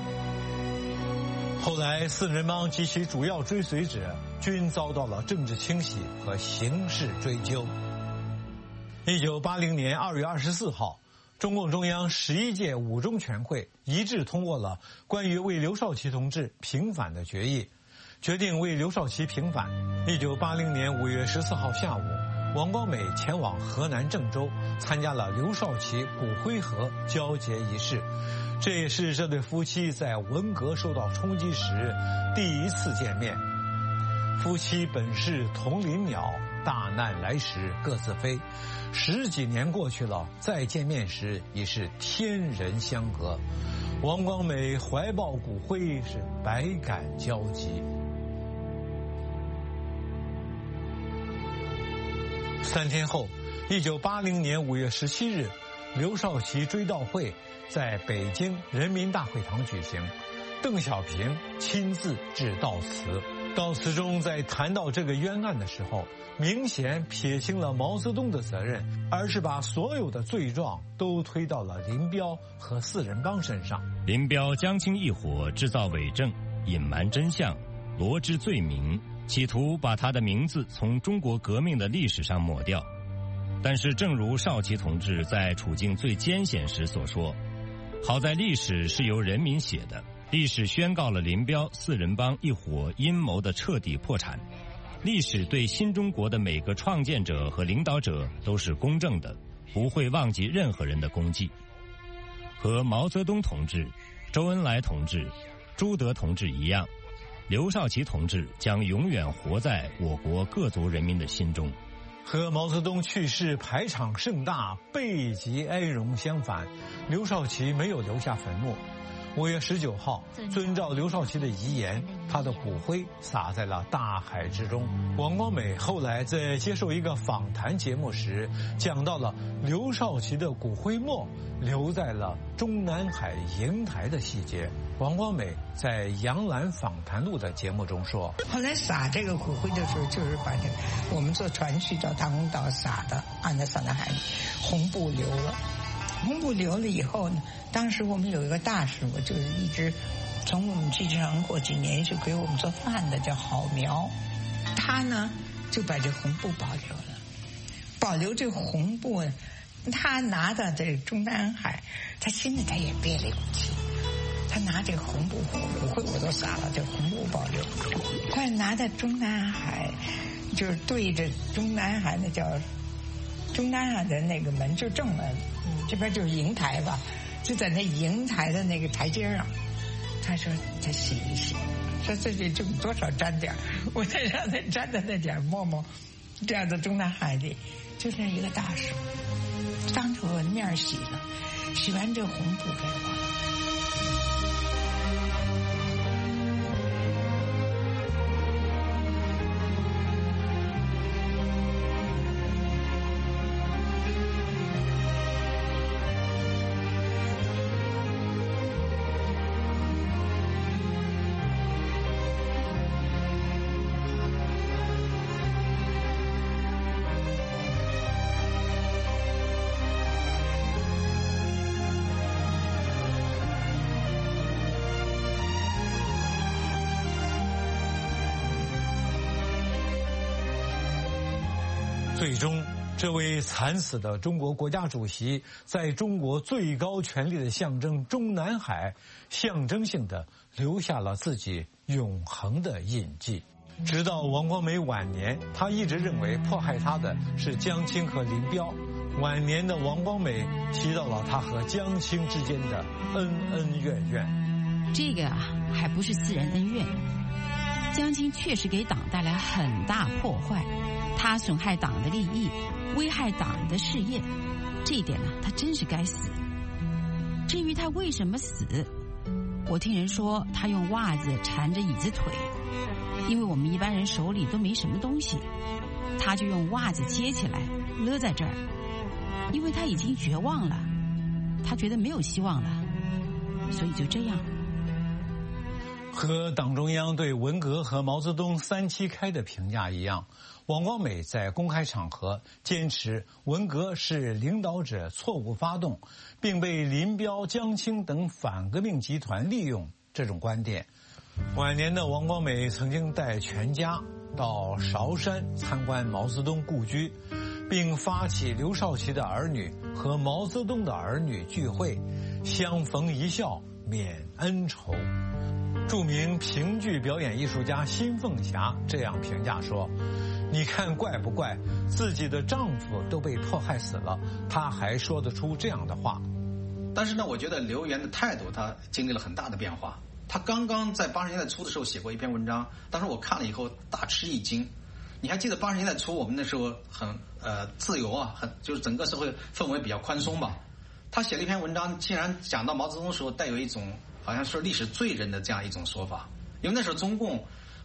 后来四人帮及其主要追随者均遭到了政治清洗和刑事追究。1980年2月24号，中共中央11届5中全会一致通过了关于为刘少奇同志平反的决议，决定为刘少奇平反。1980年5月14号下午，王光美前往河南郑州，参加了刘少奇骨灰盒交接仪式。这也是这对夫妻在文革受到冲击时第一次见面。夫妻本是同林鸟，大难来时各自飞。10几年过去了，再见面时已是天人相隔。王光美怀抱骨灰，是百感交集。3天后， 1980年5月17日，刘少奇追悼会在北京人民大会堂举行，邓小平亲自致悼词。悼词中在谈到这个冤案的时候，明显撇清了毛泽东的责任，而是把所有的罪状都推到了林彪和四人帮身上。 林彪江青一伙制造伪证，隐瞒真相，罗织罪名，企图把他的名字从中国革命的历史上抹掉。但是正如少奇同志在处境最艰险时所说，好在历史是由人民写的，历史宣告了林彪四人帮一伙阴谋的彻底破产，历史对新中国的每个创建者和领导者都是公正的，不会忘记任何人的功绩。和毛泽东同志、周恩来同志、朱德同志一样，刘少奇同志将永远活在我国各族人民的心中。 和毛泽东去世排场盛大、背极哀荣相反，刘少奇没有留下坟墓。5月19号，遵照刘少奇的遗言，他的骨灰撒在了大海之中。王光美后来在接受一个访谈节目时，讲到了刘少奇的骨灰沫留在了中南海瀛台的细节。王光美在《杨澜访谈录》的节目中说：“ 后来撒这个骨灰的时候，就是把这个我们坐船去到大公岛撒的，按在撒在海里，红布留了。红布留了以后呢，当时我们有一个大师傅，就是一直从我们机场过几年就给我们做饭的，叫郝苗，他呢就把这红布保留了，保留这红布呢，他拿到这中南海，他心里他也憋了一股气。他拿这个红布，骨灰我都撒了，这红布保留。他拿到中南海，就是对着中南海，那叫中南海的那个门，就正门，这边就是瀛台吧，就在那瀛台的那个台阶上。他说他洗一洗，说这里就多少沾点，我再让他沾的那点沫沫，掉到中南海里，就这一个大师，当着我的面洗了，洗完这红布给我。 最终，这位惨死的中国国家主席在中国最高权力的象征中南海，象征性的留下了自己永恒的印记。直到王光美晚年，他一直认为迫害他的是江青和林彪。晚年的王光美提到了他和江青之间的恩恩怨怨。 这个还不是私人恩怨，江青确实给党带来很大破坏。他损害党的利益，危害党的事业，这一点呢，他真是该死。至于他为什么死，我听人说他用袜子缠着椅子腿，因为我们一般人手里都没什么东西，他就用袜子接起来勒在这儿，因为他已经绝望了，他觉得没有希望了，所以就这样。 和党中央对文革和毛泽东3七开的评价一样，王光美在公开场合坚持文革是领导者错误发动，并被林彪、江青等反革命集团利用这种观点。晚年的王光美曾经带全家到韶山参观毛泽东故居，并发起刘少奇的儿女和毛泽东的儿女聚会，相逢一笑泯恩仇。著名评剧表演艺术家辛凤霞这样评价说：“你看怪不怪？自己的丈夫都被迫害死了，她还说得出这样的话。” 但是呢，我觉得刘源的态度他经历了很大的变化。他刚刚在80年代初的时候写过一篇文章，当时我看了以后大吃一惊。你还记得80年代初我们那时候很自由啊，就是整个社会氛围比较宽松吧？他写了一篇文章，竟然讲到毛泽东的时候带有一种好像是历史罪人的这样一种说法。因为那时候中共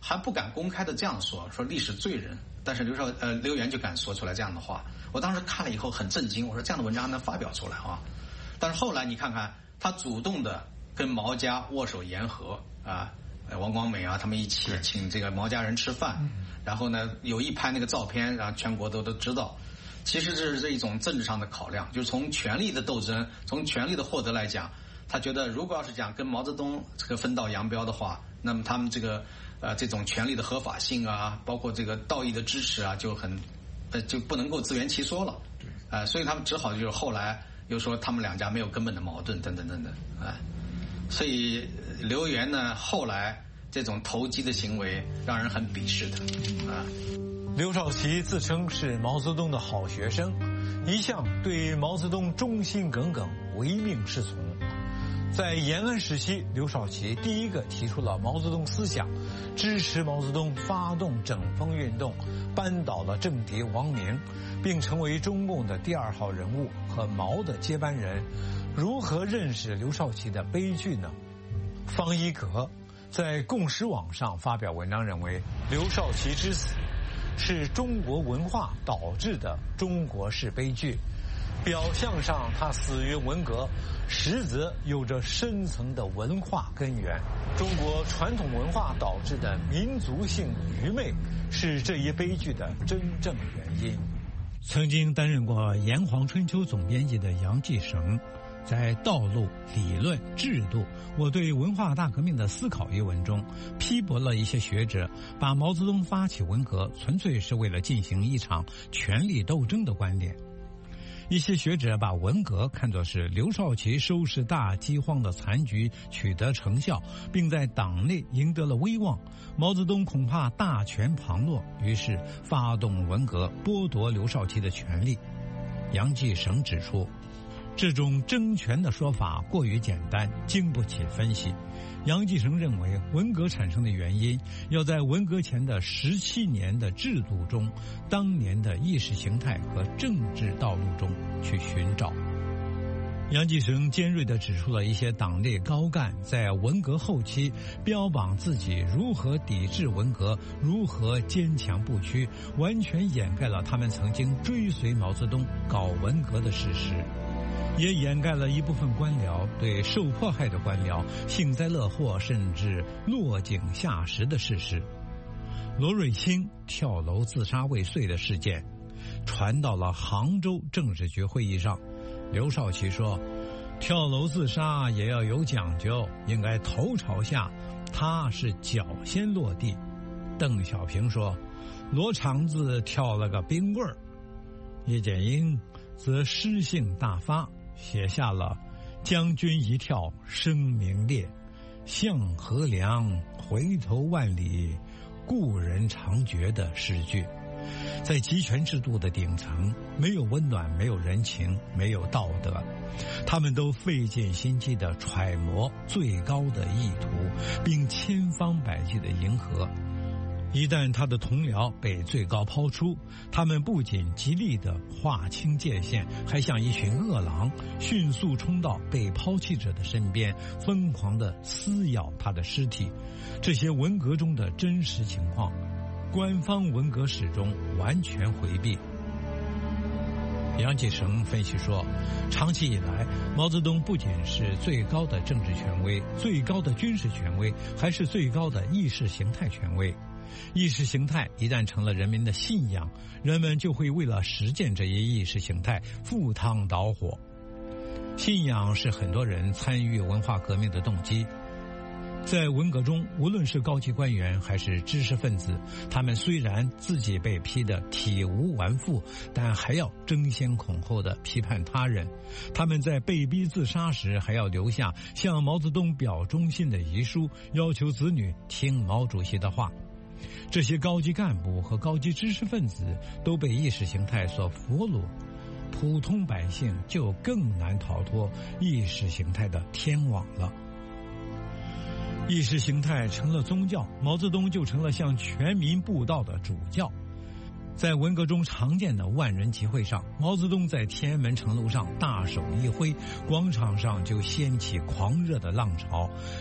还不敢公开的这样说历史罪人，但是刘源就敢说出来这样的话。我当时看了以后很震惊，我说这样的文章还能发表出来啊？但是后来你看看，他主动的跟毛家握手言和啊，王光美啊，他们一起请这个毛家人吃饭，然后呢有一拍那个照片，让全国都知道。其实这是一种政治上的考量，就是从权力的斗争，从权力的获得来讲，他觉得如果要是讲跟毛泽东这个分道扬镳的话，那么他们这个这种权力的合法性啊，包括这个道义的支持啊，就不能够自圆其说了。所以他们只好就是后来又说他们两家没有根本的矛盾等等等等所以刘源呢后来这种投机的行为让人很鄙视的刘少奇自称是毛泽东的好学生，一向对毛泽东忠心耿耿，唯命是从。在延安时期，刘少奇第一个提出了毛泽东思想，支持毛泽东发动整风运动，扳倒了政敌王明，并成为中共的第2号人物和毛的接班人。如何认识刘少奇的悲剧呢？方一革在共识网上发表文章认为，刘少奇之死是中国文化导致的中国式悲剧。表象上他死于文革，实则有着深层的文化根源。中国传统文化导致的民族性愚昧是这一悲剧的真正原因。 曾经担任过《炎黄春秋》总编辑的杨继绳，在《道路、理论、制度：我对文化大革命的思考》一文中，批驳了一些学者把毛泽东发起文革纯粹是为了进行一场权力斗争的观点。一些学者把文革看作是刘少奇收拾大饥荒的残局取得成效，并在党内赢得了威望，毛泽东恐怕大权旁落，于是发动文革剥夺刘少奇的权利。杨继绳指出，这种争权的说法过于简单，经不起分析。杨继绳认为，文革产生的原因要在文革前的17年的制度中，当年的意识形态和政治道路中去寻找。杨继绳尖锐地指出了一些党内高干在文革后期标榜自己如何抵制文革，如何坚强不屈，完全掩盖了他们曾经追随毛泽东搞文革的事实，也掩盖了一部分官僚对受迫害的官僚幸灾乐祸甚至落井下石的事实。罗瑞卿跳楼自杀未遂的事件传到了杭州政治局会议上，刘少奇说，跳楼自杀也要有讲究，应该头朝下，他是脚先落地。邓小平说，罗肠子跳了个冰棍儿。叶剑英则诗性大发，写下了将军一跳声名裂，向河梁回头万里，故人常觉的诗句。在集权制度的顶层，没有温暖，没有人情，没有道德，他们都费尽心机地揣摩最高的意图，并千方百计地迎合。一旦他的同僚被最高抛出，他们不仅极力地划清界限，还像一群饿狼，迅速冲到被抛弃者的身边，疯狂地撕咬他的尸体。这些文革中的真实情况，官方文革史中完全回避。杨继绳分析说，长期以来，毛泽东不仅是最高的政治权威、最高的军事权威，还是最高的意识形态权威。意识形态一旦成了人民的信仰，人们就会为了实践这一意识形态赴汤蹈火。信仰是很多人参与文化革命的动机。在文革中，无论是高级官员还是知识分子，他们虽然自己被批得体无完肤，但还要争先恐后地批判他人。他们在被逼自杀时，还要留下向毛泽东表忠心的遗书，要求子女听毛主席的话。这些高级干部和高级知识分子都被意识形态所俘虏，普通百姓就更难逃脱意识形态的天网了。意识形态成了宗教，毛泽东就成了向全民布道的主教。在文革中常见的万人集会上，毛泽东在天安门城楼上大手一挥，广场上就掀起狂热的浪潮。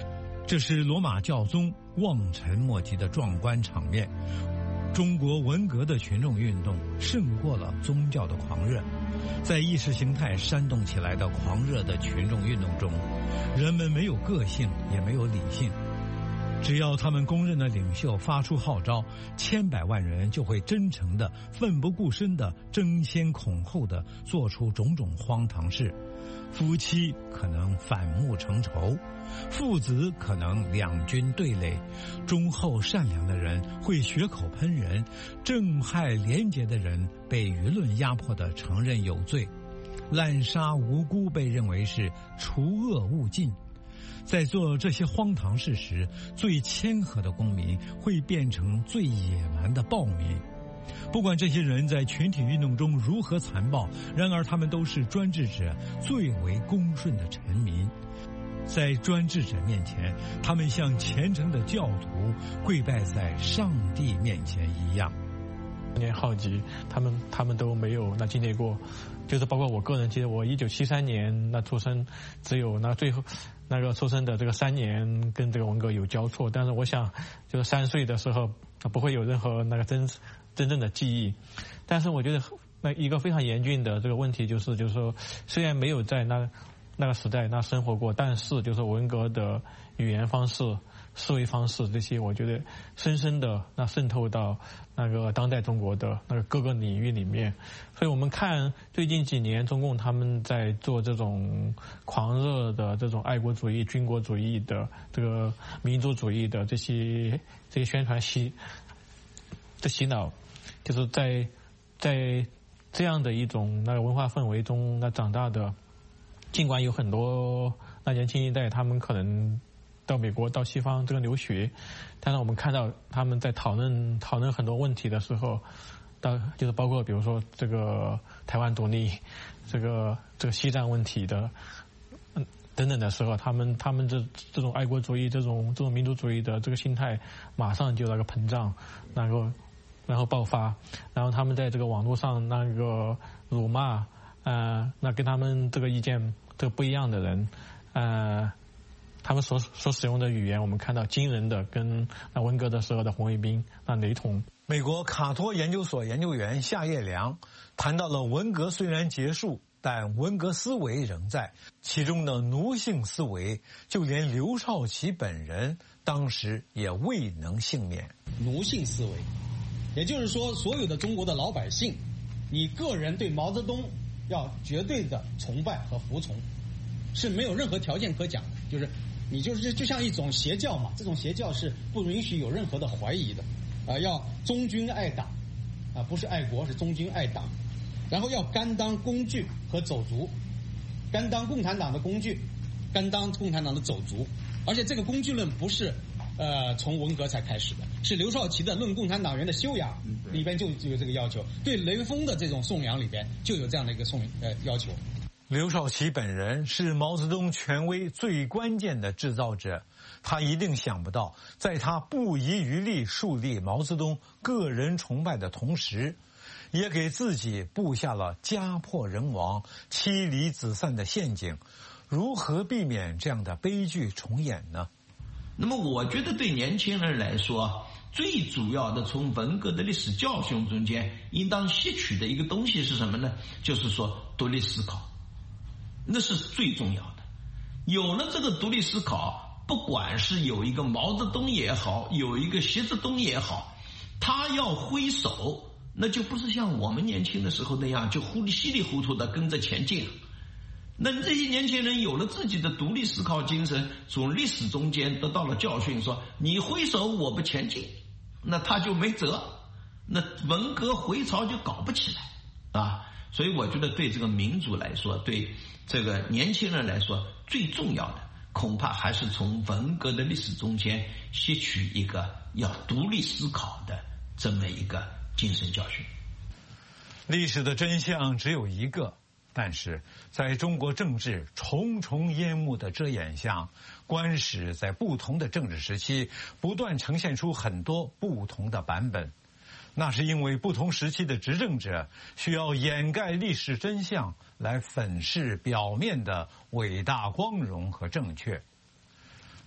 这是罗马教宗望尘莫及的壮观场面。中国文革的群众运动胜过了宗教的狂热，在意识形态煽动起来的狂热的群众运动中，人们没有个性，也没有理性。只要他们公认的领袖发出号召，千百万人就会真诚的、奋不顾身的、争先恐后的做出种种荒唐事。夫妻可能反目成仇，父子可能两军对垒，忠厚善良的人会血口喷人，正派廉洁的人被舆论压迫的承认有罪，滥杀无辜被认为是除恶务尽。在做这些荒唐事时，最谦和的公民会变成最野蛮的暴民。不管这些人在群体运动中如何残暴，然而他们都是专制者最为恭顺的臣民。在专制者面前，他们像虔诚的教徒跪拜在上帝面前一样。 年浩劫，他们都没有经历过，就是包括我个人，其实我1973年出生，只有最后出生的这个3年跟这个文革有交错，但是我想就是3岁的时候不会有任何真正的记忆。但是我觉得一个非常严峻的这个问题就是说，虽然没有在那个时代生活过，但是就是文革的语言方式、思维方式这些，我觉得深深的渗透到当代中国的各个领域里面。所以我们看最近几年中共他们在做这种狂热的这种爱国主义、军国主义的这个民族主义的这些宣传洗脑，就是在这样的一种文化氛围中长大的。尽管有很多年轻一代他们可能到美国到西方这个留学，但是我们看到他们在讨论很多问题的时候，就是包括比如说这个台湾独立，这个西藏问题的等等的时候，他们这种爱国主义、这种民族主义的这个心态马上就膨胀，然后爆发，然后他们在这个网络上辱骂跟他们这个意见不一样的人，他们所使用的语言，我们看到惊人的跟文革的时候的红卫兵雷同。 美国卡托研究所研究员夏叶良谈到了文革虽然结束，但文革思维仍在，其中的奴性思维，就连刘少奇本人当时也未能幸免。 奴性思维，也就是说，所有的中国的老百姓，你个人对毛泽东要绝对的崇拜和服从，是没有任何条件可讲的。就是你就像一种邪教嘛，这种邪教是不允许有任何的怀疑的，要忠君爱党，不是爱国，是忠君爱党，然后要甘当工具和走卒，甘当共产党的工具，甘当共产党的走卒，而且这个工具论不是从文革才开始的，是刘少奇的《论共产党员的修养》里边就有这个要求，对雷锋的这种颂扬里边就有这样的一个要求。 刘少奇本人是毛泽东权威最关键的制造者，他一定想不到，在他不遗余力树立毛泽东个人崇拜的同时，也给自己布下了家破人亡、妻离子散的陷阱。如何避免这样的悲剧重演呢？ 那么我觉得对年轻人来说，最主要的从文革的历史教训中间应当吸取的一个东西是什么呢？就是说独立思考，那是最重要的。有了这个独立思考，不管是有一个毛泽东也好，有一个习志东也好，他要挥手，那就不是像我们年轻的时候那样就稀里糊涂的跟着前进了。那这些年轻人有了自己的独立思考精神，从历史中间得到了教训，说你挥手我不前进，那他就没辙，那文革回潮就搞不起来啊。所以我觉得对这个民主来说，对这个年轻人来说，最重要的恐怕还是从文革的历史中间吸取一个要独立思考的这么一个精神教训。 历史的真相只有一个，但是在中国政治重重烟幕的遮掩下，官史在不同的政治时期不断呈现出很多不同的版本。那是因为不同时期的执政者需要掩盖历史真相，来粉饰表面的伟大光荣和正确。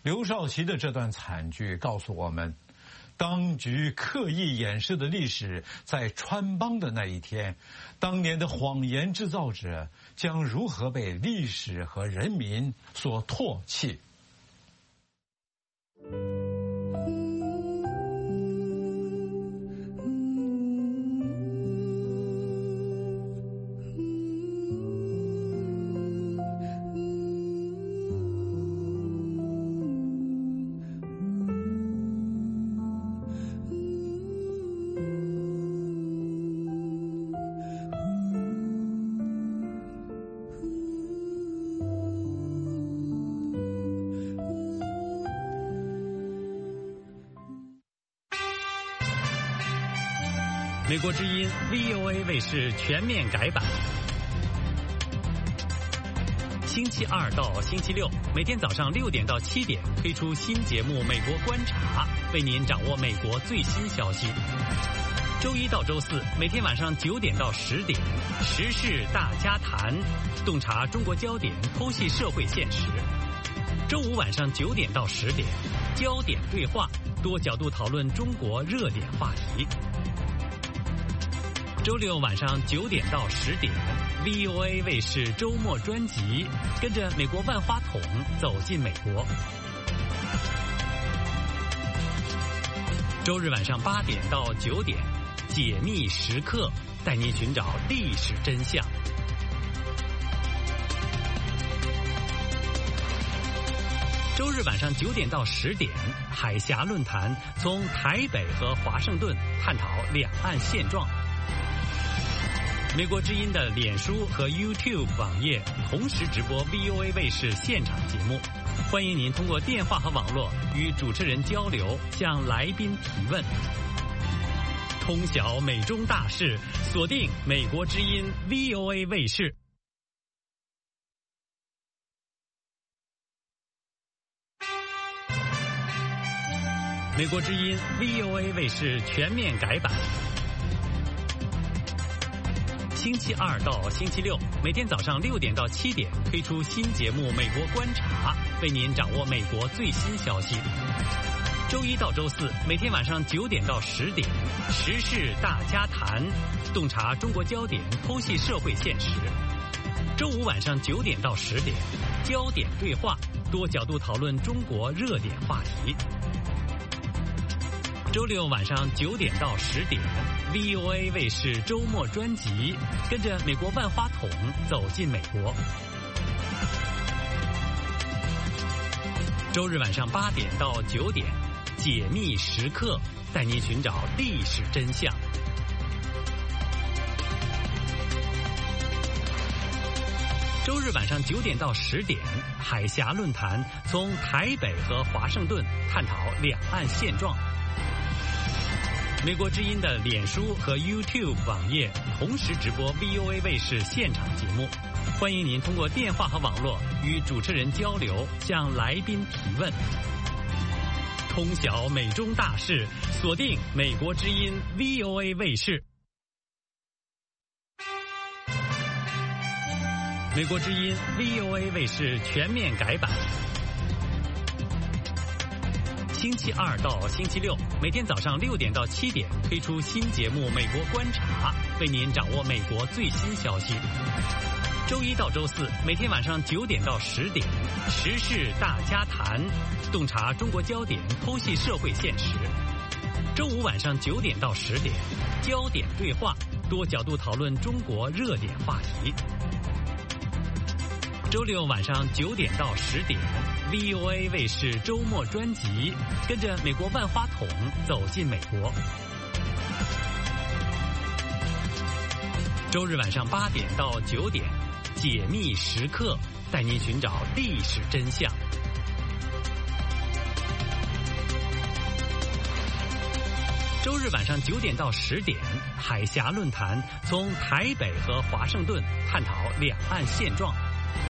刘少奇的这段惨剧告诉我们，当局刻意掩饰的历史，在穿帮的那一天，当年的谎言制造者将如何被历史和人民所唾弃。 美国之音 VOA 卫视全面改版，星期二到星期六每天早上6点到7点推出新节目《美国观察》，为您掌握美国最新消息。周一到周四每天晚上9点到10点，时事大家谈，洞察中国焦点，剖析社会现实。周五晚上9点到10点，焦点对话，多角度讨论中国热点话题。周六晚上9点到10点 ，VOA 卫视周末专辑，跟着美国万花筒走进美国。周日晚上8点到9点，解密时刻，带您寻找历史真相。周日晚上9点到10点，海峡论坛，从台北和华盛顿探讨两岸现状。美国之音的脸书和 YouTube 网页同时直播 VOA 卫视现场节目，欢迎您通过电话和网络与主持人交流，向来宾提问。通晓美中大事，锁定美国之音 VOA 卫视。美国之音 VOA 卫视全面改版。星期二到星期六每天早上6点到7点推出新节目《美国观察》，为您掌握美国最新消息。周一到周四每天晚上9点到10点，时事大家谈，洞察中国焦点，剖析社会现实。周五晚上9点到10点，焦点对话，多角度讨论中国热点话题。周六晚上9点到10点 ，VOA 卫视周末专辑，跟着美国万花筒走进美国。周日晚上8点到9点，解密时刻，带您寻找历史真相。周日晚上9点到10点，海峡论坛，从台北和华盛顿探讨两岸现状。美国之音的脸书和 YouTube 网页同时直播 VOA 卫视现场节目，欢迎您通过电话和网络与主持人交流，向来宾提问。通晓美中大事，锁定美国之音 VOA 卫视。美国之音 VOA 卫视全面改版。星期二到星期六每天早上6点到7点推出新节目《美国观察》，为您掌握美国最新消息。周一到周四每天晚上9点到10点，时事大家谈，洞察中国焦点，剖析社会现实。周五晚上9点到10点，焦点对话，多角度讨论中国热点话题。周六晚上9点到10点 ，VOA 卫视周末专辑，跟着美国万花筒走进美国。周日晚上8点到9点，解密时刻，带您寻找历史真相。周日晚上9点到10点，海峡论坛，从台北和华盛顿探讨两岸现状。